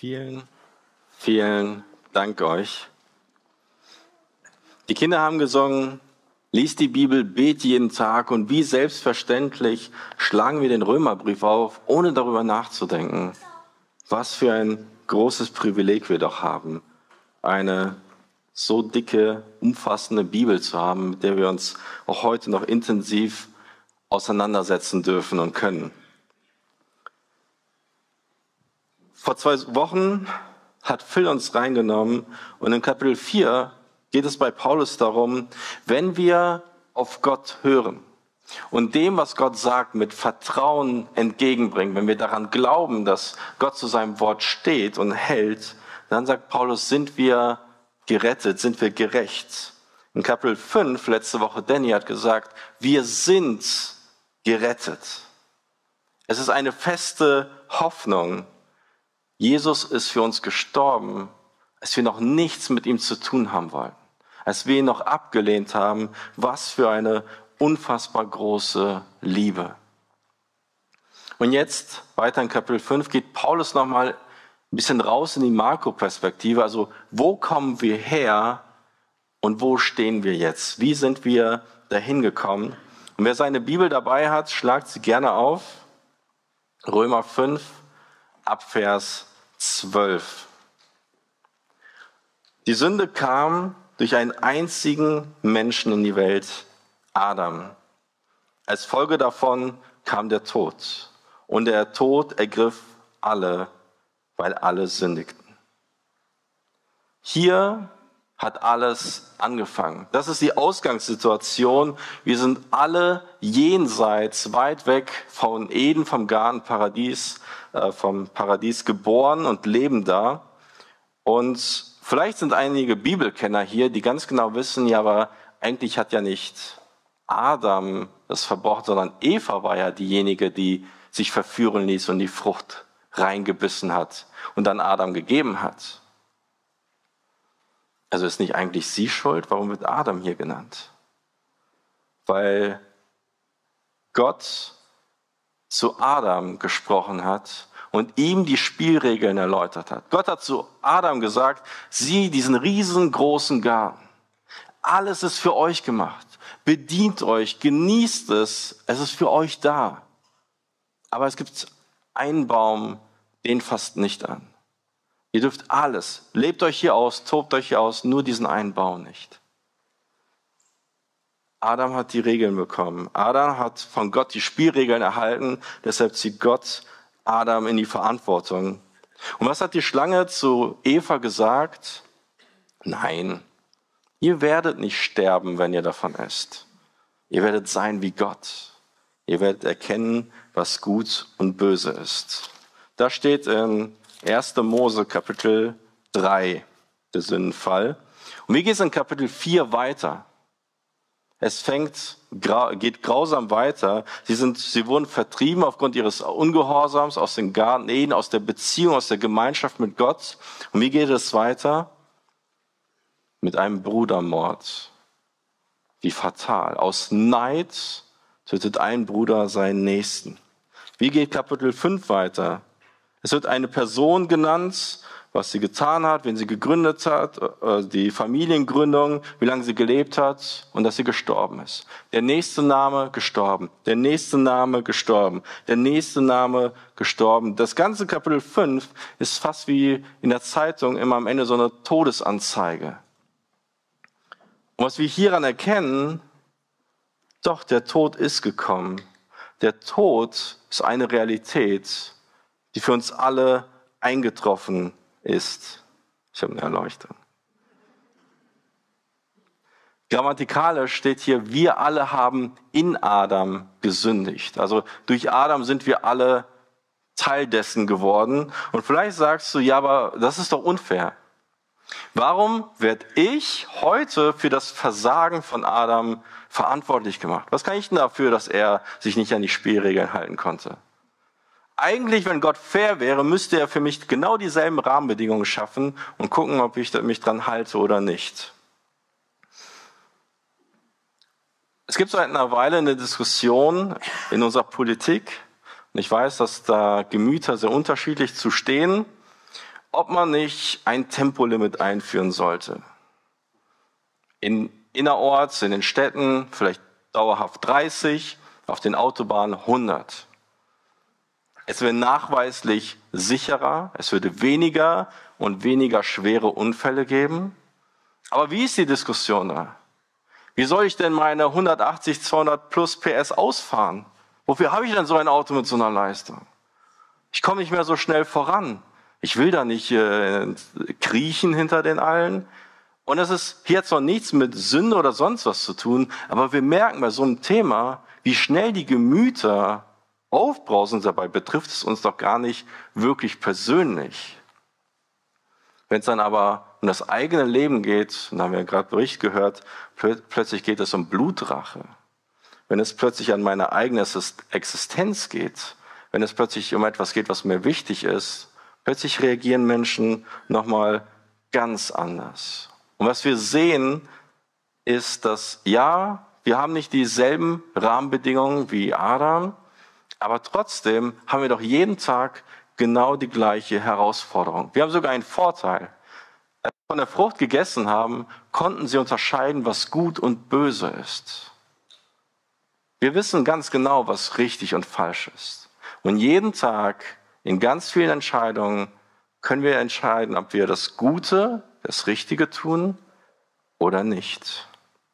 Vielen, vielen Dank euch. Die Kinder haben gesungen, lies die Bibel, bet jeden Tag und wie selbstverständlich schlagen wir den Römerbrief auf, ohne darüber nachzudenken. Was für ein großes Privileg wir doch haben, eine so dicke, umfassende Bibel zu haben, mit der wir uns auch heute noch intensiv auseinandersetzen dürfen und können. Vor 2 Wochen hat Phil uns reingenommen und in Kapitel 4 geht es bei Paulus darum, wenn wir auf Gott hören und dem, was Gott sagt, mit Vertrauen entgegenbringen, wenn wir daran glauben, dass Gott zu seinem Wort steht und hält, dann sagt Paulus, sind wir gerettet, sind wir gerecht. In Kapitel 5, letzte Woche, Danny hat gesagt, wir sind gerettet. Es ist eine feste Hoffnung. Jesus ist für uns gestorben, als wir noch nichts mit ihm zu tun haben wollten, als wir ihn noch abgelehnt haben. Was für eine unfassbar große Liebe. Und jetzt, weiter in Kapitel 5, geht Paulus nochmal ein bisschen raus in die Makroperspektive. Also, wo kommen wir her und wo stehen wir jetzt? Wie sind wir dahin gekommen? Und wer seine Bibel dabei hat, schlagt sie gerne auf. Römer 5, ab Vers 12. Die Sünde kam durch einen einzigen Menschen in die Welt, Adam. Als Folge davon kam der Tod. Und der Tod ergriff alle, weil alle sündigten. Hier hat alles angefangen. Das ist die Ausgangssituation. Wir sind alle jenseits, weit weg von Eden, vom Garten Paradies, vom Paradies geboren und leben da. Und vielleicht sind einige Bibelkenner hier, die ganz genau wissen, ja, aber eigentlich hat ja nicht Adam das verbrochen, sondern Eva war ja diejenige, die sich verführen ließ und die Frucht reingebissen hat und dann Adam gegeben hat. Also ist nicht eigentlich sie schuld? Warum wird Adam hier genannt? Weil Gott zu Adam gesprochen hat und ihm die Spielregeln erläutert hat. Gott hat zu Adam gesagt, sieh diesen riesengroßen Garten. Alles ist für euch gemacht. Bedient euch, genießt es, es ist für euch da. Aber es gibt einen Baum, den fasst nicht an. Ihr dürft alles, lebt euch hier aus, tobt euch hier aus, nur diesen einen Baum nicht. Adam hat die Regeln bekommen. Adam hat von Gott die Spielregeln erhalten, deshalb zieht Gott Adam in die Verantwortung. Und was hat die Schlange zu Eva gesagt? Nein, ihr werdet nicht sterben, wenn ihr davon esst. Ihr werdet sein wie Gott. Ihr werdet erkennen, was gut und böse ist. Da steht in 1. Mose Kapitel 3, der Sündenfall. Und wie geht es in Kapitel 4 weiter? Es geht grausam weiter. Sie wurden vertrieben aufgrund ihres Ungehorsams aus den Garten Eden, aus der Beziehung, aus der Gemeinschaft mit Gott. Und wie geht es weiter? Mit einem Brudermord. Wie fatal. Aus Neid tötet ein Bruder seinen Nächsten. Wie geht Kapitel 5 weiter? Es wird eine Person genannt, was sie getan hat, wen sie gegründet hat, die Familiengründung, wie lange sie gelebt hat und dass sie gestorben ist. Der nächste Name gestorben, der nächste Name gestorben, der nächste Name gestorben. Das ganze Kapitel 5 ist fast wie in der Zeitung immer am Ende so eine Todesanzeige. Und was wir hieran erkennen, doch, der Tod ist gekommen. Der Tod ist eine Realität, die für uns alle eingetroffen ist. Ich habe eine Erleuchtung. Grammatikalisch steht hier, wir alle haben in Adam gesündigt. Also durch Adam sind wir alle Teil dessen geworden. Und vielleicht sagst du, ja, aber das ist doch unfair. Warum werde ich heute für das Versagen von Adam verantwortlich gemacht? Was kann ich denn dafür, dass er sich nicht an die Spielregeln halten konnte? Eigentlich, wenn Gott fair wäre, müsste er für mich genau dieselben Rahmenbedingungen schaffen und gucken, ob ich mich dran halte oder nicht. Es gibt seit einer Weile eine Diskussion in unserer Politik. Und ich weiß, dass da Gemüter sehr unterschiedlich zu stehen. ob man nicht ein Tempolimit einführen sollte. Innerorts, in den Städten vielleicht dauerhaft 30, auf den Autobahnen 100. Es wäre nachweislich sicherer, es würde weniger und weniger schwere Unfälle geben. Aber wie ist die Diskussion da? Wie soll ich denn meine 180, 200 plus PS ausfahren? Wofür habe ich denn so ein Auto mit so einer Leistung? Ich komme nicht mehr so schnell voran. Ich will da nicht kriechen hinter den allen. Und es ist hier jetzt noch nichts mit Sünde oder sonst was zu tun, aber wir merken bei so einem Thema, wie schnell die Gemüter aufbrausen. Dabei betrifft es uns doch gar nicht wirklich persönlich. Wenn es dann aber um das eigene Leben geht, und da haben wir gerade Bericht gehört, plötzlich geht es um Blutrache. Wenn es plötzlich an meine eigene Existenz geht, wenn es plötzlich um etwas geht, was mir wichtig ist, plötzlich reagieren Menschen nochmal ganz anders. Und was wir sehen, ist, dass ja, wir haben nicht dieselben Rahmenbedingungen wie Adam, aber trotzdem haben wir doch jeden Tag genau die gleiche Herausforderung. Wir haben sogar einen Vorteil. Als wir von der Frucht gegessen haben, konnten sie unterscheiden, was gut und böse ist. Wir wissen ganz genau, was richtig und falsch ist. Und jeden Tag in ganz vielen Entscheidungen können wir entscheiden, ob wir das Gute, das Richtige tun oder nicht.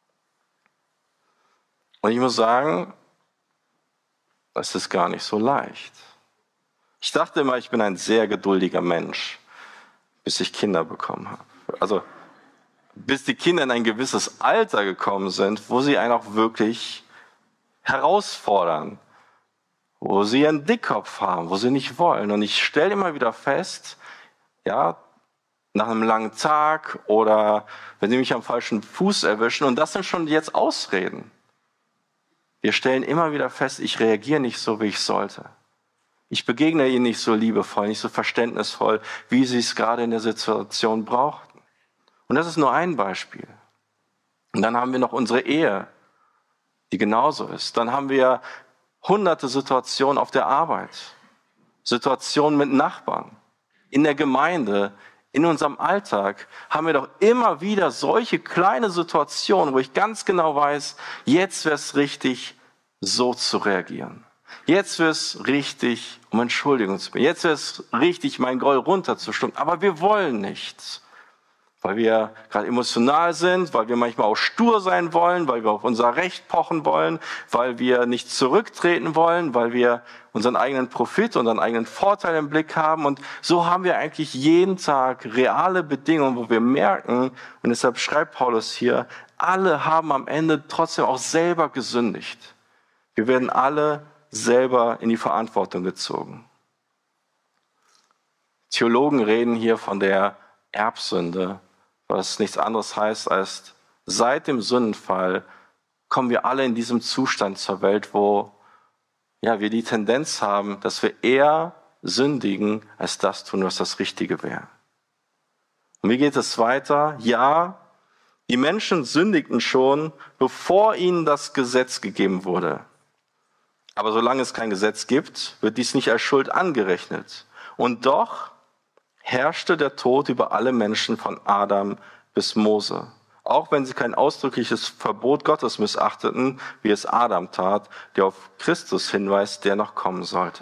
Und ich muss sagen, das ist gar nicht so leicht. Ich dachte immer, ich bin ein sehr geduldiger Mensch, bis ich Kinder bekommen habe. Also bis die Kinder in ein gewisses Alter gekommen sind, wo sie einen auch wirklich herausfordern, wo sie einen Dickkopf haben, wo sie nicht wollen. Und ich stelle immer wieder fest, ja, nach einem langen Tag oder wenn sie mich am falschen Fuß erwischen, und das sind schon jetzt Ausreden. Wir stellen immer wieder fest, ich reagiere nicht so, wie ich sollte. Ich begegne ihnen nicht so liebevoll, nicht so verständnisvoll, wie sie es gerade in der Situation brauchten. Und das ist nur ein Beispiel. Und dann haben wir noch unsere Ehe, die genauso ist. Dann haben wir hunderte Situationen auf der Arbeit, Situationen mit Nachbarn, in der Gemeinde, in unserem Alltag haben wir doch immer wieder solche kleine Situationen, wo ich ganz genau weiß, jetzt wäre es richtig, so zu reagieren. Jetzt wäre es richtig, um Entschuldigung zu bitten. Jetzt wäre es richtig, meinen Groll runterzustimmen. Aber wir wollen nicht. Weil wir gerade emotional sind, weil wir manchmal auch stur sein wollen, weil wir auf unser Recht pochen wollen, weil wir nicht zurücktreten wollen, weil wir unseren eigenen Profit, unseren eigenen Vorteil im Blick haben. Und so haben wir eigentlich jeden Tag reale Bedingungen, wo wir merken, und deshalb schreibt Paulus hier, alle haben am Ende trotzdem auch selber gesündigt. Wir werden alle selber in die Verantwortung gezogen. Theologen reden hier von der Erbsünde, was nichts anderes heißt als, seit dem Sündenfall kommen wir alle in diesem Zustand zur Welt, wo ja, wir die Tendenz haben, dass wir eher sündigen, als das tun, was das Richtige wäre. Und wie geht es weiter? Ja, die Menschen sündigten schon, bevor ihnen das Gesetz gegeben wurde. Aber solange es kein Gesetz gibt, wird dies nicht als Schuld angerechnet. Und doch herrschte der Tod über alle Menschen von Adam bis Mose. Auch wenn sie kein ausdrückliches Verbot Gottes missachteten, wie es Adam tat, der auf Christus hinweist, der noch kommen sollte.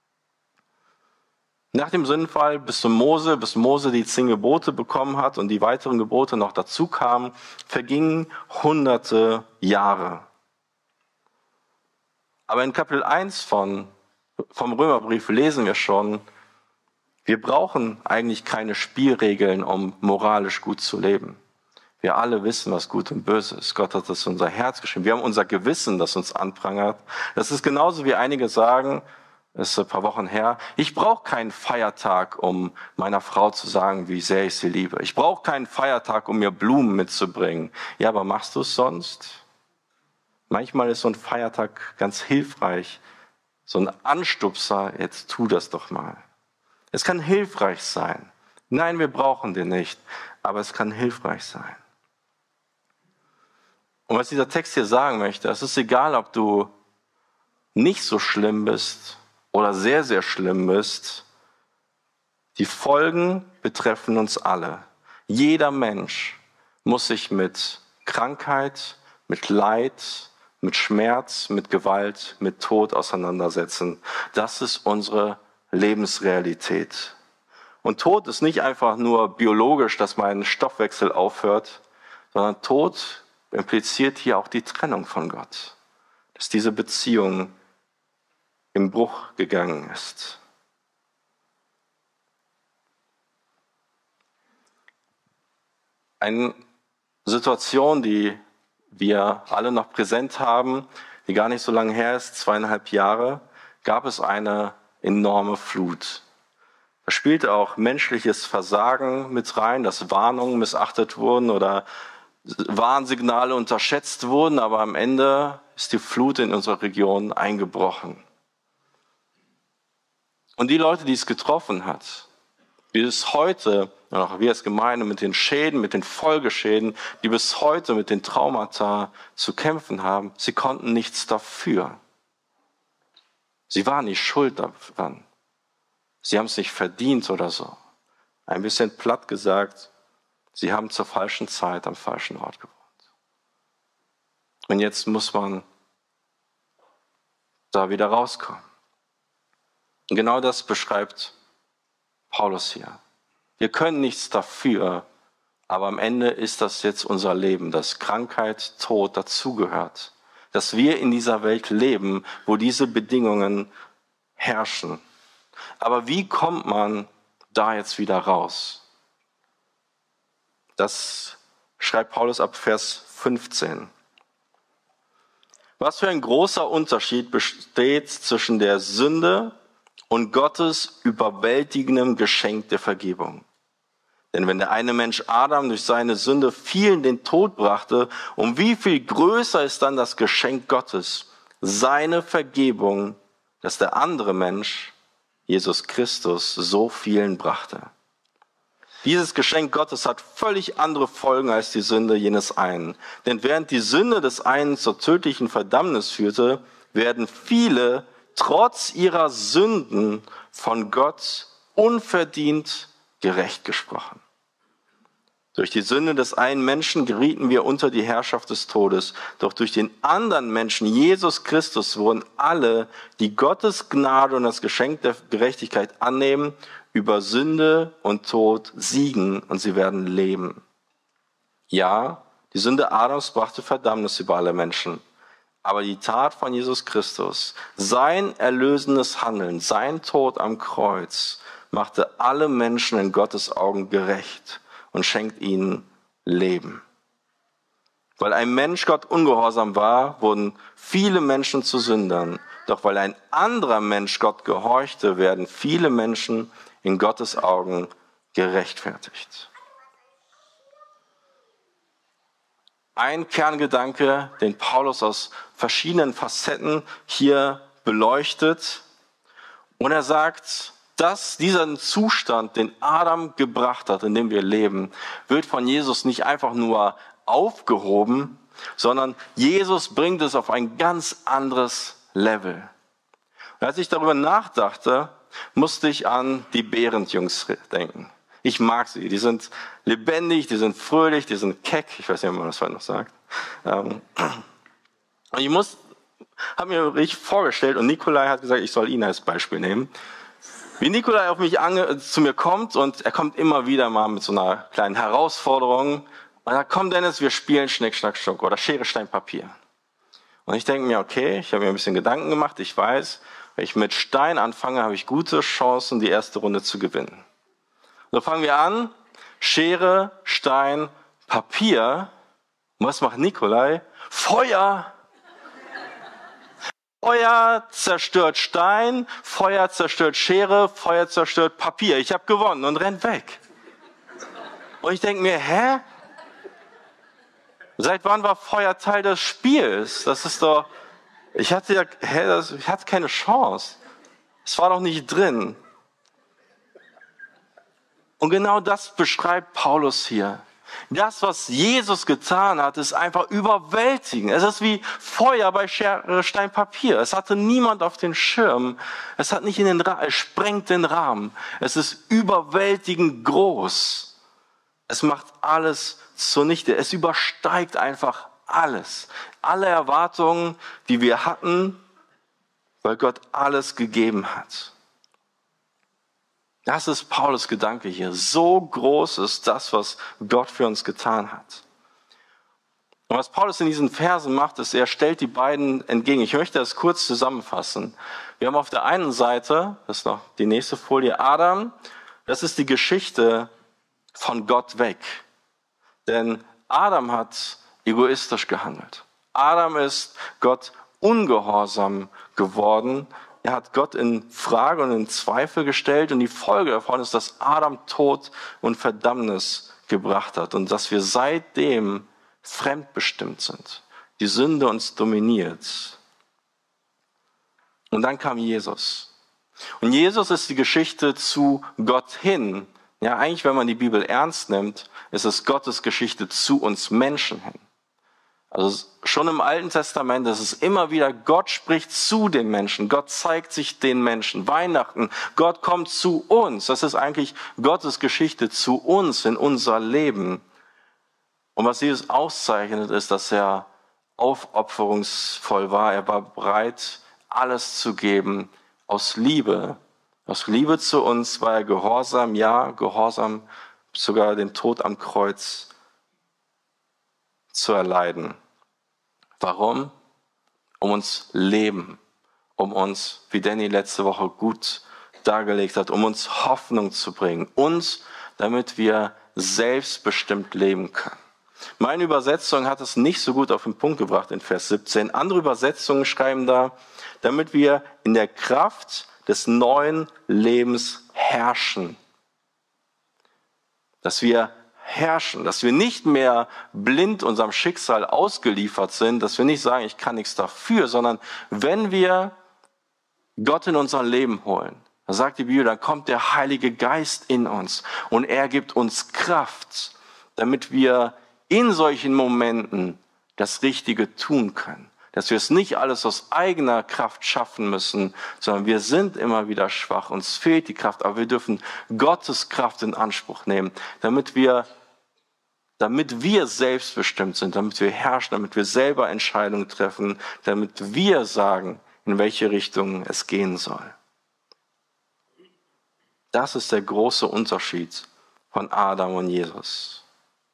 Nach dem Sündenfall bis Mose die 10 Gebote bekommen hat und die weiteren Gebote noch dazu kamen, vergingen hunderte Jahre. Aber in Kapitel 1 vom Römerbrief lesen wir schon, wir brauchen eigentlich keine Spielregeln, um moralisch gut zu leben. Wir alle wissen, was gut und böse ist. Gott hat das in unser Herz geschrieben. Wir haben unser Gewissen, das uns anprangert. Das ist genauso wie einige sagen, das ist ein paar Wochen her, ich brauche keinen Feiertag, um meiner Frau zu sagen, wie sehr ich sie liebe. Ich brauche keinen Feiertag, um mir Blumen mitzubringen. Ja, aber machst du es sonst? Manchmal ist so ein Feiertag ganz hilfreich. So ein Anstupser, jetzt tu das doch mal. Es kann hilfreich sein. Nein, wir brauchen den nicht, aber es kann hilfreich sein. Und was dieser Text hier sagen möchte, es ist egal, ob du nicht so schlimm bist oder sehr, sehr schlimm bist. Die Folgen betreffen uns alle. Jeder Mensch muss sich mit Krankheit, mit Leid, mit Schmerz, mit Gewalt, mit Tod auseinandersetzen. Das ist unsere Lebensrealität. Und Tod ist nicht einfach nur biologisch, dass mein Stoffwechsel aufhört, sondern Tod impliziert hier auch die Trennung von Gott, dass diese Beziehung im Bruch gegangen ist. Eine Situation, die wir alle noch präsent haben, die gar nicht so lange her ist, 2,5 Jahre, gab es eine enorme Flut. Da spielte auch menschliches Versagen mit rein, dass Warnungen missachtet wurden oder Warnsignale unterschätzt wurden, aber am Ende ist die Flut in unserer Region eingebrochen. Und die Leute, die es getroffen hat, die bis heute, und auch wir als Gemeinde, mit den Schäden, mit den Folgeschäden, die bis heute mit den Traumata zu kämpfen haben, sie konnten nichts dafür. Sie waren nicht schuld daran. Sie haben es nicht verdient oder so. Ein bisschen platt gesagt, sie haben zur falschen Zeit am falschen Ort gewohnt. Und jetzt muss man da wieder rauskommen. Und genau das beschreibt Paulus hier. Wir können nichts dafür, aber am Ende ist das jetzt unser Leben, dass Krankheit, Tod dazugehört. Dass wir in dieser Welt leben, wo diese Bedingungen herrschen. Aber wie kommt man da jetzt wieder raus? Das schreibt Paulus ab Vers 15. Was für ein großer Unterschied besteht zwischen der Sünde und Gottes überwältigendem Geschenk der Vergebung. Denn wenn der eine Mensch Adam durch seine Sünde vielen den Tod brachte, um wie viel größer ist dann das Geschenk Gottes, seine Vergebung, dass der andere Mensch, Jesus Christus, so vielen brachte. Dieses Geschenk Gottes hat völlig andere Folgen als die Sünde jenes einen. Denn während die Sünde des einen zur tödlichen Verdammnis führte, werden viele trotz ihrer Sünden von Gott unverdient gerecht gesprochen. Durch die Sünde des einen Menschen gerieten wir unter die Herrschaft des Todes. Doch durch den anderen Menschen, Jesus Christus, wurden alle, die Gottes Gnade und das Geschenk der Gerechtigkeit annehmen, über Sünde und Tod siegen und sie werden leben. Ja, die Sünde Adams brachte Verdammnis über alle Menschen. Aber die Tat von Jesus Christus, sein erlösendes Handeln, sein Tod am Kreuz, machte alle Menschen in Gottes Augen gerecht und schenkt ihnen Leben. Weil ein Mensch Gott ungehorsam war, wurden viele Menschen zu Sündern. Doch weil ein anderer Mensch Gott gehorchte, werden viele Menschen in Gottes Augen gerechtfertigt. Ein Kerngedanke, den Paulus aus verschiedenen Facetten hier beleuchtet. Und er sagt, dass dieser Zustand, den Adam gebracht hat, in dem wir leben, wird von Jesus nicht einfach nur aufgehoben, sondern Jesus bringt es auf ein ganz anderes Level. Und als ich darüber nachdachte, musste ich an die Behrend-Jungs denken. Ich mag sie. Die sind lebendig, die sind fröhlich, die sind keck. Ich weiß nicht, ob man das heute noch sagt. Und ich habe mir richtig vorgestellt und Nikolai hat gesagt, ich soll ihn als Beispiel nehmen. Wie Nikolai auf mich zu mir kommt und er kommt immer wieder mal mit so einer kleinen Herausforderung. Und er sagt, komm Dennis, wir spielen Schnick, Schnack, Schnuck oder Schere, Stein, Papier. Und ich denke mir, okay, ich habe mir ein bisschen Gedanken gemacht. Ich weiß, wenn ich mit Stein anfange, habe ich gute Chancen, die erste Runde zu gewinnen. So fangen wir an, Schere, Stein, Papier. Und was macht Nikolai? Feuer! Feuer zerstört Stein, Feuer zerstört Schere, Feuer zerstört Papier. Ich habe gewonnen und rennt weg. Und ich denke mir, hä? Seit wann war Feuer Teil des Spiels? Das ist doch, ich hatte keine Chance. Es war doch nicht drin. Und genau das beschreibt Paulus hier. Das, was Jesus getan hat, ist einfach überwältigend. Es ist wie Feuer bei Schere, Stein, Papier. Es hatte niemand auf den Schirm. Es hat nicht es sprengt den Rahmen. Es ist überwältigend groß. Es macht alles zunichte. Es übersteigt einfach alles. Alle Erwartungen, die wir hatten, weil Gott alles gegeben hat. Das ist Paulus Gedanke hier. So groß ist das, was Gott für uns getan hat. Und was Paulus in diesen Versen macht, ist, er stellt die beiden entgegen. Ich möchte das kurz zusammenfassen. Wir haben auf der einen Seite, das ist noch die nächste Folie, Adam. Das ist die Geschichte von Gott weg. Denn Adam hat egoistisch gehandelt. Adam ist Gott ungehorsam geworden. Er hat Gott in Frage und in Zweifel gestellt und die Folge davon ist, dass Adam Tod und Verdammnis gebracht hat und dass wir seitdem fremdbestimmt sind. Die Sünde uns dominiert. Und dann kam Jesus. Und Jesus ist die Geschichte zu Gott hin. Ja, eigentlich, wenn man die Bibel ernst nimmt, ist es Gottes Geschichte zu uns Menschen hin. Also schon im Alten Testament ist es immer wieder, Gott spricht zu den Menschen, Gott zeigt sich den Menschen. Weihnachten, Gott kommt zu uns. Das ist eigentlich Gottes Geschichte zu uns in unser Leben. Und was Jesus auszeichnet, ist, dass er aufopferungsvoll war. Er war bereit, alles zu geben aus Liebe. Aus Liebe zu uns war er gehorsam, ja, gehorsam, sogar den Tod am Kreuz zu erleiden. Warum? Um uns Leben, um uns, wie Danny letzte Woche gut dargelegt hat, um uns Hoffnung zu bringen und damit wir selbstbestimmt leben können. Meine Übersetzung hat es nicht so gut auf den Punkt gebracht in Vers 17. Andere Übersetzungen schreiben da, damit wir in der Kraft des neuen Lebens herrschen. Dass wir herrschen, dass wir nicht mehr blind unserem Schicksal ausgeliefert sind, dass wir nicht sagen, ich kann nichts dafür, sondern wenn wir Gott in unser Leben holen, dann sagt die Bibel, dann kommt der Heilige Geist in uns und er gibt uns Kraft, damit wir in solchen Momenten das Richtige tun können. Dass wir es nicht alles aus eigener Kraft schaffen müssen, sondern wir sind immer wieder schwach, uns fehlt die Kraft, aber wir dürfen Gottes Kraft in Anspruch nehmen, damit wir selbstbestimmt sind, damit wir herrschen, damit wir selber Entscheidungen treffen, damit wir sagen, in welche Richtung es gehen soll. Das ist der große Unterschied von Adam und Jesus.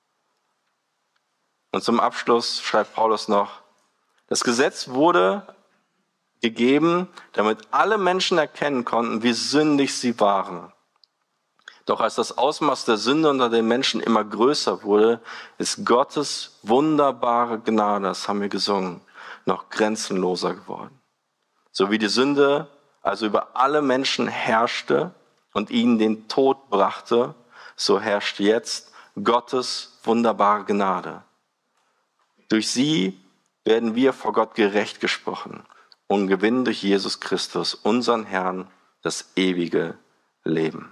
Und zum Abschluss schreibt Paulus noch, das Gesetz wurde gegeben, damit alle Menschen erkennen konnten, wie sündig sie waren. Doch als das Ausmaß der Sünde unter den Menschen immer größer wurde, ist Gottes wunderbare Gnade, das haben wir gesungen, noch grenzenloser geworden. So wie die Sünde also über alle Menschen herrschte und ihnen den Tod brachte, so herrscht jetzt Gottes wunderbare Gnade. Durch sie werden wir vor Gott gerecht gesprochen und gewinnen durch Jesus Christus, unseren Herrn, das ewige Leben.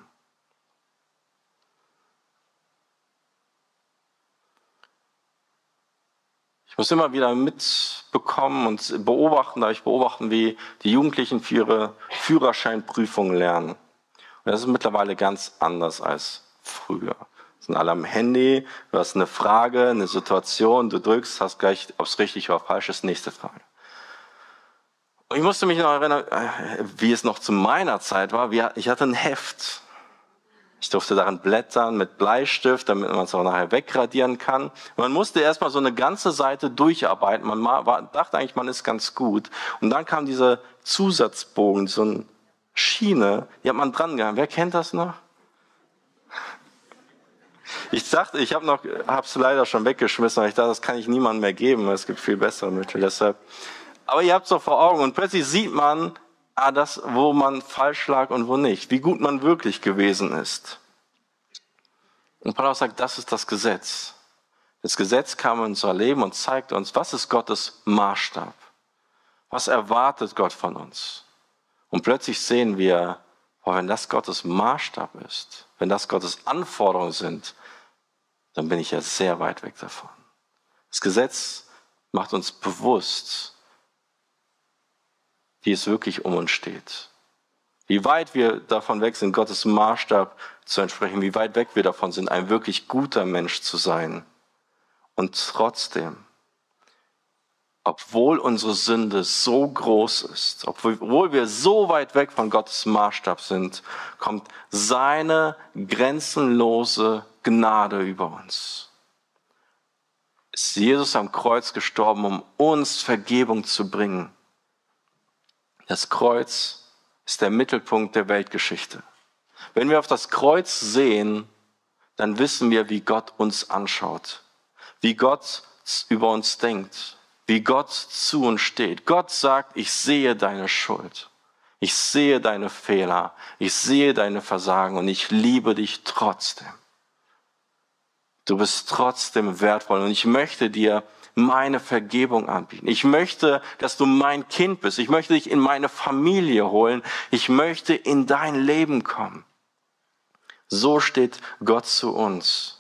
Ich muss immer wieder mitbekommen und beobachten, wie die Jugendlichen für ihre Führerscheinprüfung lernen. Und das ist mittlerweile ganz anders als früher. Sind alle am Handy, du hast eine Frage, eine Situation, du drückst, hast gleich, ob es richtig oder falsch ist, nächste Frage. Und ich musste mich noch erinnern, wie es noch zu meiner Zeit war. Ich hatte ein Heft. Ich durfte daran blättern mit Bleistift, damit man es auch nachher wegradieren kann. Man musste erstmal so eine ganze Seite durcharbeiten. Man dachte eigentlich, man ist ganz gut. Und dann kam dieser Zusatzbogen, so eine Schiene, die hat man dran gehangen. Wer kennt das noch? Ich dachte, ich habe es leider schon weggeschmissen, aber ich dachte, das kann ich niemandem mehr geben, weil es gibt viel bessere Mittel. Deshalb. Aber ihr habt es doch vor Augen und plötzlich sieht man, das, wo man falsch lag und wo nicht, wie gut man wirklich gewesen ist. Und Paulus sagt, das ist das Gesetz. Das Gesetz kam in unser Leben und zeigt uns, was ist Gottes Maßstab? Was erwartet Gott von uns? Und plötzlich sehen wir, wenn das Gottes Maßstab ist, wenn das Gottes Anforderungen sind, dann bin ich ja sehr weit weg davon. Das Gesetz macht uns bewusst, wie es wirklich um uns steht. Wie weit wir davon weg sind, Gottes Maßstab zu entsprechen, wie weit weg wir davon sind, ein wirklich guter Mensch zu sein. Und trotzdem, obwohl unsere Sünde so groß ist, obwohl wir so weit weg von Gottes Maßstab sind, kommt seine grenzenlose Gnade über uns. Ist Jesus am Kreuz gestorben, um uns Vergebung zu bringen. Das Kreuz ist der Mittelpunkt der Weltgeschichte. Wenn wir auf das Kreuz sehen, dann wissen wir, wie Gott uns anschaut, wie Gott über uns denkt, wie Gott zu uns steht. Gott sagt, ich sehe deine Schuld, ich sehe deine Fehler, ich sehe deine Versagen und ich liebe dich trotzdem. Du bist trotzdem wertvoll und ich möchte dir meine Vergebung anbieten. Ich möchte, dass du mein Kind bist. Ich möchte dich in meine Familie holen. Ich möchte in dein Leben kommen. So steht Gott zu uns.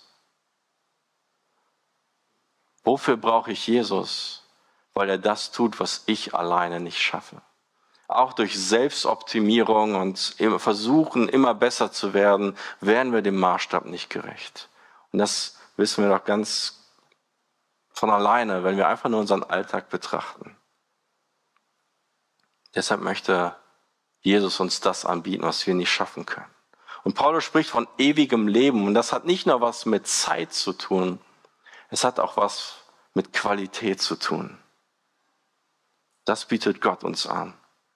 Wofür brauche ich Jesus? Weil er das tut, was ich alleine nicht schaffe. Auch durch Selbstoptimierung und Versuchen, immer besser zu werden, werden wir dem Maßstab nicht gerecht. Und das wissen wir doch ganz von alleine, wenn wir einfach nur unseren Alltag betrachten. Deshalb möchte Jesus uns das anbieten, was wir nicht schaffen können. Und Paulus spricht von ewigem Leben. Und das hat nicht nur was mit Zeit zu tun, es hat auch was mit Qualität zu tun. Das bietet Gott uns an.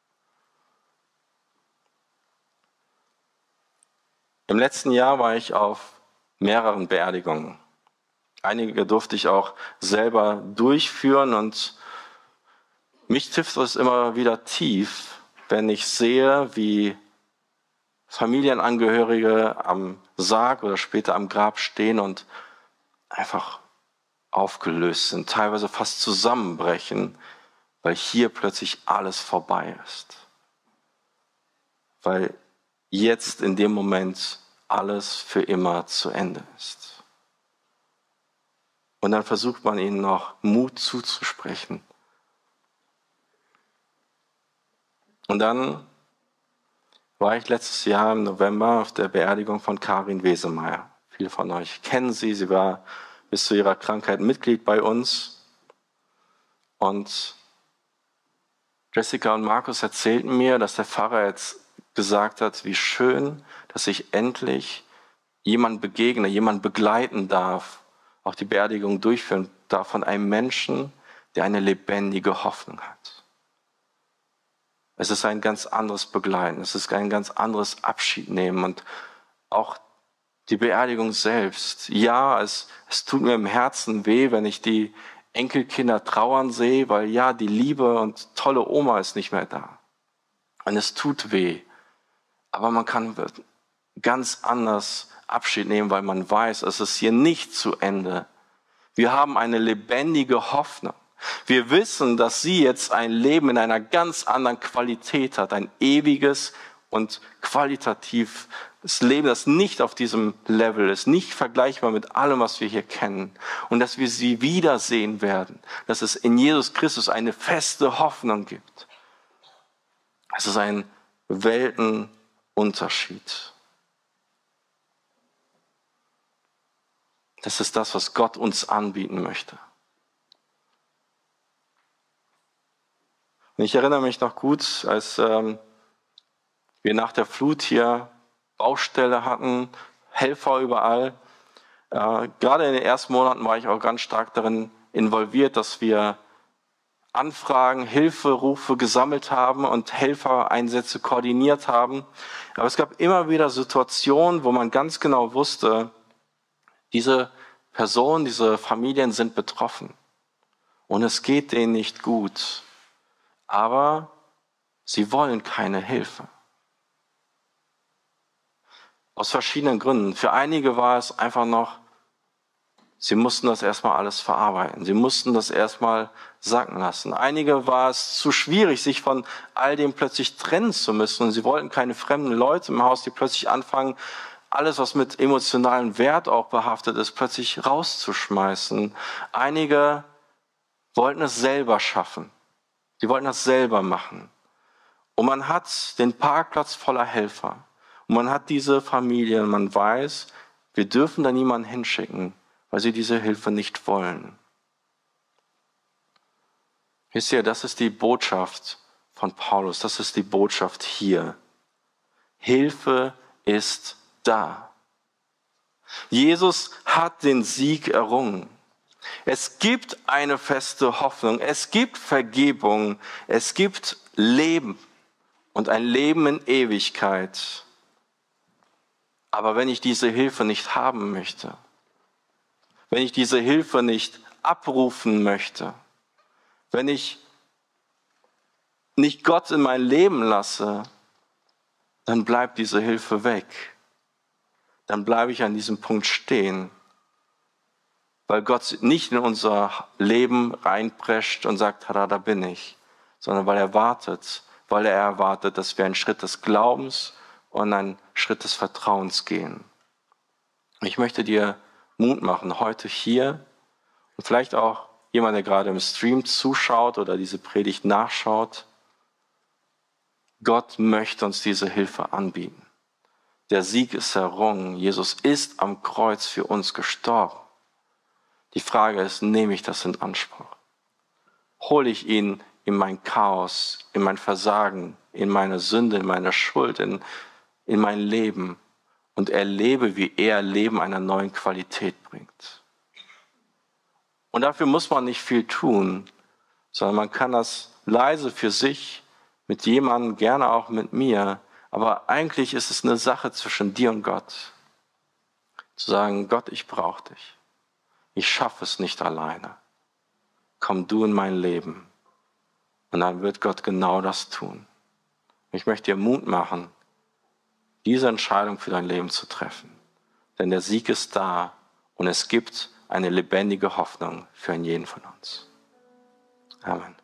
Im letzten Jahr war ich auf mehreren Beerdigungen. Einige durfte ich auch selber durchführen und mich trifft es immer wieder tief, wenn ich sehe, wie Familienangehörige am Sarg oder später am Grab stehen und einfach aufgelöst sind, teilweise fast zusammenbrechen, weil hier plötzlich alles vorbei ist. Weil jetzt in dem Moment alles für immer zu Ende ist. Und dann versucht man ihnen noch Mut zuzusprechen. Und dann war ich letztes Jahr im November auf der Beerdigung von Karin Wesemeyer. Viele von euch kennen sie. Sie war bis zu ihrer Krankheit Mitglied bei uns. Und Jessica und Markus erzählten mir, dass der Pfarrer jetzt gesagt hat, wie schön, dass ich endlich jemand begegne, jemand begleiten darf, auch die Beerdigung durchführen darf von einem Menschen, der eine lebendige Hoffnung hat. Es ist ein ganz anderes Begleiten, es ist ein ganz anderes Abschiednehmen und auch die Beerdigung selbst. Ja, es tut mir im Herzen weh, wenn ich die Enkelkinder trauern sehe, weil ja, die liebe und tolle Oma ist nicht mehr da. Und es tut weh. Aber man kann ganz anders Abschied nehmen, weil man weiß, es ist hier nicht zu Ende. Wir haben eine lebendige Hoffnung. Wir wissen, dass sie jetzt ein Leben in einer ganz anderen Qualität hat, ein ewiges und qualitatives Leben, das nicht auf diesem Level ist, nicht vergleichbar mit allem, was wir hier kennen. Und dass wir sie wiedersehen werden, dass es in Jesus Christus eine feste Hoffnung gibt. Es ist ein Weltenunterschied. Das ist das, was Gott uns anbieten möchte. Und ich erinnere mich noch gut, als wir nach der Flut hier Baustelle hatten, Helfer überall. Gerade in den ersten Monaten war ich auch ganz stark darin involviert, dass wir Anfragen, Hilferufe gesammelt haben und Helfereinsätze koordiniert haben. Aber es gab immer wieder Situationen, wo man ganz genau wusste, diese Personen, diese Familien sind betroffen und es geht denen nicht gut, aber sie wollen keine Hilfe. Aus verschiedenen Gründen. Für einige war es einfach noch, sie mussten das erstmal alles verarbeiten. Sie mussten das erstmal sacken lassen. Einige war es zu schwierig, sich von all dem plötzlich trennen zu müssen. Und sie wollten keine fremden Leute im Haus, die plötzlich anfangen, alles, was mit emotionalem Wert auch behaftet ist, plötzlich rauszuschmeißen. Einige wollten es selber schaffen. Sie wollten das selber machen. Und man hat den Parkplatz voller Helfer. Und man hat diese Familie und man weiß, wir dürfen da niemanden hinschicken, weil sie diese Hilfe nicht wollen. Wisst ihr, das ist die Botschaft von Paulus, das ist die Botschaft hier. Hilfe ist da. Jesus hat den Sieg errungen. Es gibt eine feste Hoffnung, es gibt Vergebung, es gibt Leben und ein Leben in Ewigkeit. Aber wenn ich diese Hilfe nicht haben möchte, wenn ich diese Hilfe nicht abrufen möchte, wenn ich nicht Gott in mein Leben lasse, dann bleibt diese Hilfe weg. Dann bleibe ich an diesem Punkt stehen, weil Gott nicht in unser Leben reinprescht und sagt, tada, da bin ich, sondern weil er erwartet, dass wir einen Schritt des Glaubens und einen Schritt des Vertrauens gehen. Ich möchte dir Mut machen, heute hier und vielleicht auch jemand, der gerade im Stream zuschaut oder diese Predigt nachschaut. Gott möchte uns diese Hilfe anbieten. Der Sieg ist errungen. Jesus ist am Kreuz für uns gestorben. Die Frage ist, nehme ich das in Anspruch? Hole ich ihn in mein Chaos, in mein Versagen, in meine Sünde, in meine Schuld, in mein Leben und erlebe, wie er Leben einer neuen Qualität bringt. Und dafür muss man nicht viel tun, sondern man kann das leise für sich mit jemandem, gerne auch mit mir, aber eigentlich ist es eine Sache zwischen dir und Gott. Zu sagen, Gott, ich brauche dich. Ich schaffe es nicht alleine. Komm du in mein Leben. Und dann wird Gott genau das tun. Ich möchte dir Mut machen, diese Entscheidung für dein Leben zu treffen. Denn der Sieg ist da und es gibt eine lebendige Hoffnung für jeden von uns. Amen.